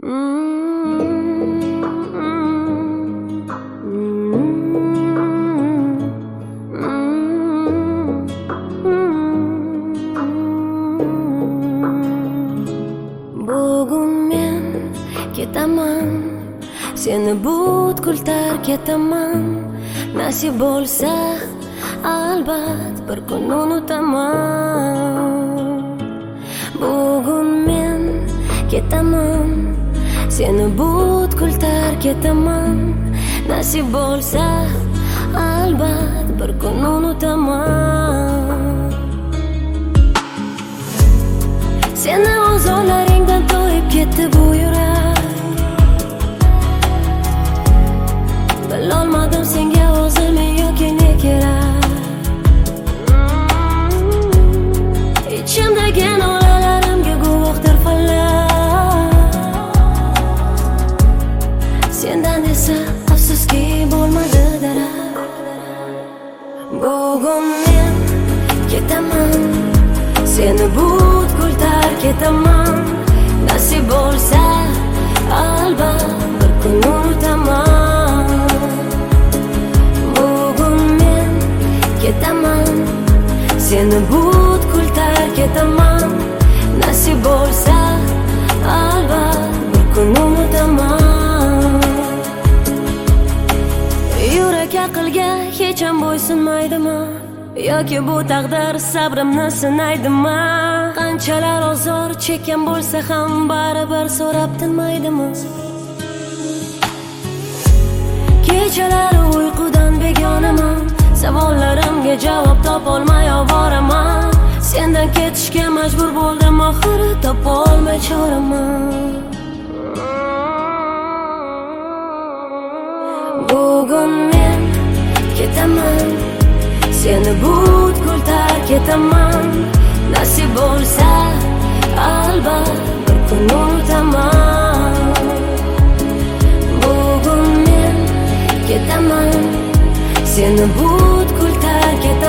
Bugun men ketaman, seni butkul tark etaman. Nasib bo'lsa albat bir kun unutaman. Bugun men ketaman, seni butkul tark etaman. Nasib bo'lsa albat bir kun unutaman. Seni o'zlaringdan to'yib ketdi bu yurak. Bilolmadim senga o'zim yoki ne kerak. Ichimdagi nolalarimga guvohdir falak. Sendan esa afsuski bo'lmadi darak. Bugun men ketaman, seni butkul tark etaman. Nasib bo'lsa albat bir kun unutaman. Bugun men ketaman, seni butkul tark etaman. Nasib bo'lsa albat bir kun unutaman. Yurak aqlga hech ham bo'ysunmaydimi? Yoki bu taqdir sabrimni sinaydimi? Qanchalar ozor chekkan bo'lsa ham baribir so'rab tinmaydimi? Kechalar uyqudan begonaman, savollarimga javob topolmay ovoraman. Sendan ketishga majbur bo'ldim, oxiri topolmay choraman. Bugun men ketaman, seni butkul tark etaman. Nasib bo'lsa albat bir kun unutaman. Bugun men ketaman, seni butkul tark etaman.